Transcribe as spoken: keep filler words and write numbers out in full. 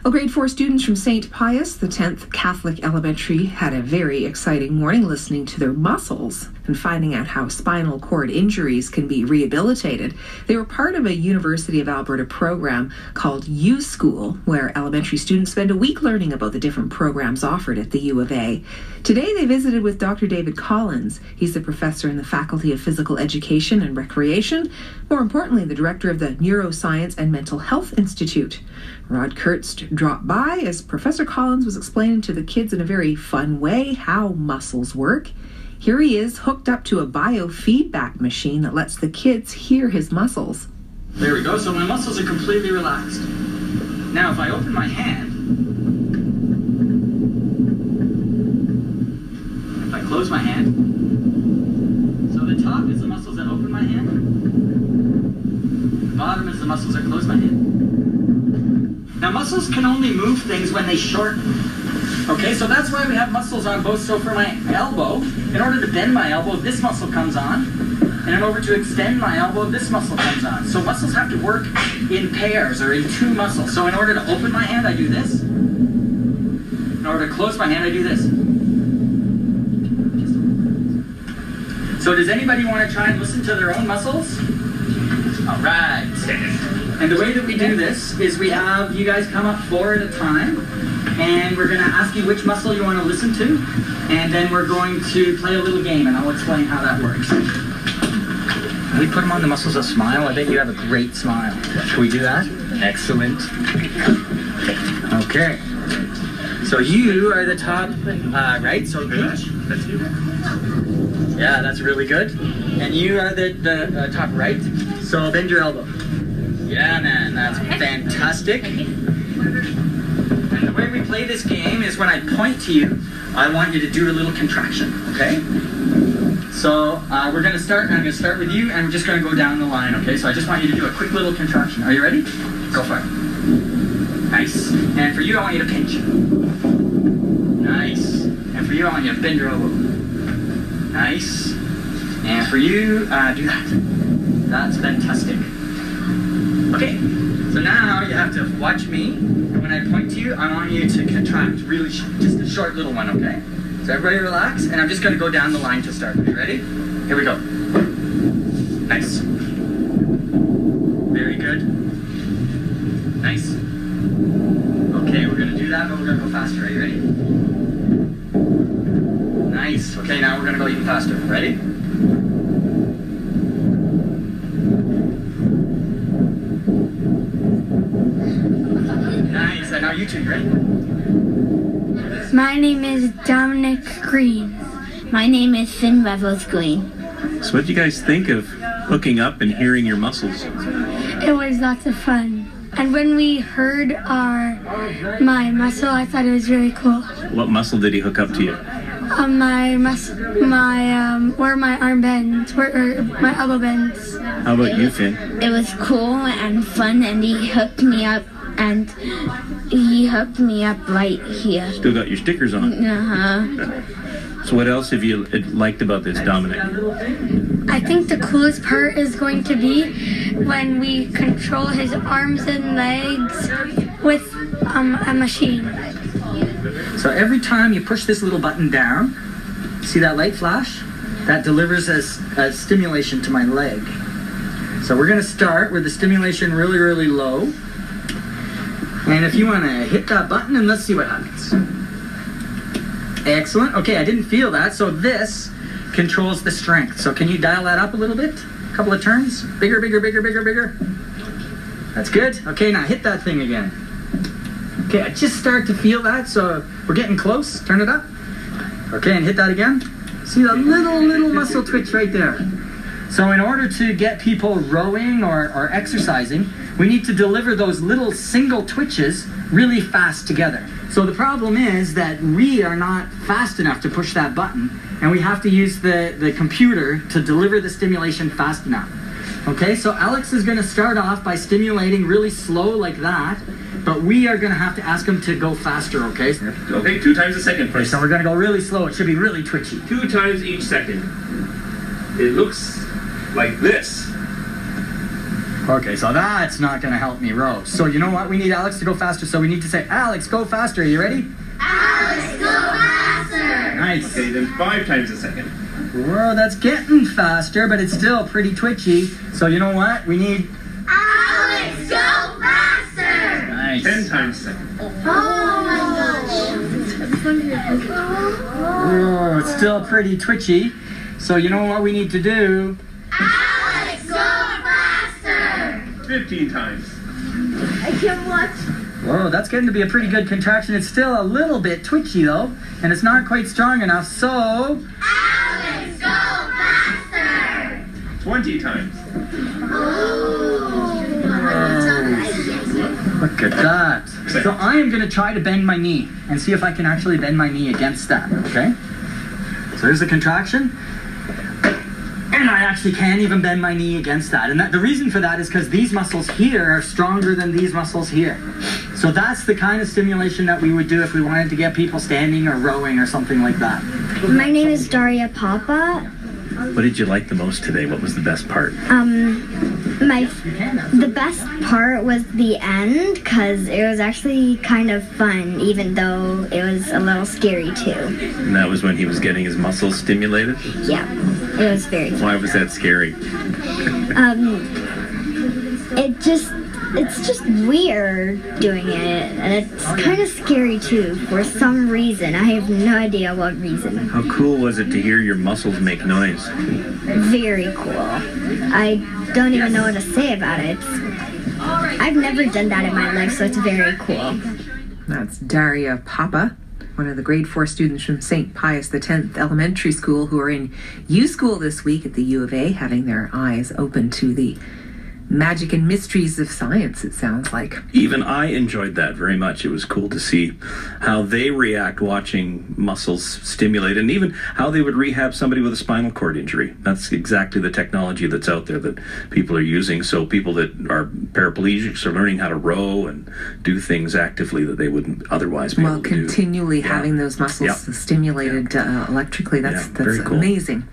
Well, grade four students from Saint Pius, the tenth Catholic Elementary, had a very exciting morning listening to their muscles and finding out how spinal cord injuries can be rehabilitated. They were part of a University of Alberta program called U School, where elementary students spend a week learning about the different programs offered at the U of A. Today they visited with Doctor David Collins. He's a professor in the Faculty of Physical Education and Recreation, more importantly, the director of the Neuroscience and Mental Health Institute. Rod Kurtz dropped by as Professor Collins was explaining to the kids in a very fun way how muscles work. Here he is, hooked up to a biofeedback machine that lets the kids hear his muscles. There we go, so my muscles are completely relaxed. Now if I open my hand, if I close my hand, so the top is the muscles that open my hand, the bottom is the muscles that close my hand. Now muscles can only move things when they shorten. Okay, so that's why we have muscles on both. So for my elbow, in order to bend my elbow, this muscle comes on. And in order to extend my elbow, this muscle comes on. So muscles have to work in pairs or in two muscles. So in order to open my hand, I do this. In order to close my hand, I do this. So does anybody want to try and listen to their own muscles? All right. And the way that we do this is we have you guys come up four at a time, and we're going to ask you which muscle you want to listen to, and then we're going to play a little game, and I'll explain how that works. We put them on the muscles of smile. I bet you have a great smile. Can we do that? Excellent. Okay. So you are the top uh, right, so H. That's you. Yeah, that's really good. And you are the, the uh, top right, so bend your elbow. Yeah, man, that's fantastic. And the way we play this game is when I point to you, I want you to do a little contraction, okay? So uh, we're going to start, and I'm going to start with you, and we're just going to go down the line, okay? So I just want you to do a quick little contraction. Are you ready? Go for it. Nice. And for you, I want you to pinch. Nice. And for you, I want you to bend your elbow. Nice. And for you, uh, do that. That's fantastic. Okay, so now you have to watch me. When I point to you, I want you to contract, really, sh just a short little one, okay? So everybody relax, and I'm just going to go down the line to start. Are you ready? Here we go. Nice. Very good. Nice. Okay, we're going to do that, but we're going to go faster. Are you ready? Nice. Okay, now we're going to go even faster. Ready? Nice. And now you two, ready? My name is Dominic Green. My name is Finn Revels Green. So what do you guys think of hooking up and hearing your muscles? It was lots of fun. And when we heard our my muscle, I thought it was really cool. What muscle did he hook up to you? Um, my mus my um, where my arm bends, where or my elbow bends. How about you, Finn? It was cool and fun, and he hooked me up, and he hooked me up right here. Still got your stickers on. Uh-huh. So what else have you liked about this, Dominic? I think the coolest part is going to be when we control his arms and legs with um, a machine. So every time you push this little button down, see that light flash? That delivers a, a stimulation to my leg. So we're going to start with the stimulation really, really low. And if you want to hit that button, and let's see what happens. Excellent. Okay, I didn't feel that, so this controls the strength. So can you dial that up a little bit? A couple of turns? Bigger, bigger, bigger, bigger, bigger. That's good. Okay, now hit that thing again. Okay, I just start to feel that, so we're getting close. Turn it up. Okay, and hit that again. See that little, little muscle twitch right there. So in order to get people rowing or, or exercising, we need to deliver those little single twitches really fast together. So the problem is that we are not fast enough to push that button, and we have to use the, the computer to deliver the stimulation fast enough. Okay, so Alex is going to start off by stimulating really slow like that, but we are going to have to ask him to go faster, okay? Okay, two times a second, please. So we're going to go really slow. It should be really twitchy. Two times each second. It looks like this. Okay, so that's not going to help me row. So you know what? We need Alex to go faster. So we need to say, Alex, go faster. Are you ready? Alex, go faster! Nice. Okay, then five times a second. Whoa, that's getting faster, but it's still pretty twitchy. So you know what? We need... Alex, go faster! Nice. Ten times a second. Oh my gosh. Oh, it's still pretty twitchy. So you know what we need to do? Alex, go faster! Fifteen times. I can't watch. Whoa, that's getting to be a pretty good contraction. It's still a little bit twitchy, though, and it's not quite strong enough, so... Alex, go faster! Twenty times. Look at that. So I am going to try to bend my knee and see if I can actually bend my knee against that, okay? So there's the contraction. And I actually can't even bend my knee against that. And that, the reason for that is because these muscles here are stronger than these muscles here. So that's the kind of stimulation that we would do if we wanted to get people standing or rowing or something like that. My name is Daria Papa. What did you like the most today? What was the best part? Um, my the best part was the end because it was actually kind of fun, even though it was a little scary too. And that was when he was getting his muscles stimulated? Yeah, it was very fun. Why was that scary? Um, it just it's just weird doing it, and it's kind of scary too for some reason. I have no idea what reason. How cool was it to hear your muscles make noise? Very cool. I don't even know what to say about it. I've never done that in my life, so it's very cool. That's Daria Papa, one of the grade four students from Saint Pius X Elementary School who are in U School this week at the U of A, having their eyes open to the magic and mysteries of science, it sounds like. Even I enjoyed that very much. It was cool to see how they react watching muscles stimulate, and even how they would rehab somebody with a spinal cord injury. That's exactly the technology that's out there that people are using. So people that are paraplegics are learning how to row and do things actively that they wouldn't otherwise be While able to do. continually Yeah. having those muscles Yep. stimulated uh, electrically. That's, Yeah, that's very cool. amazing.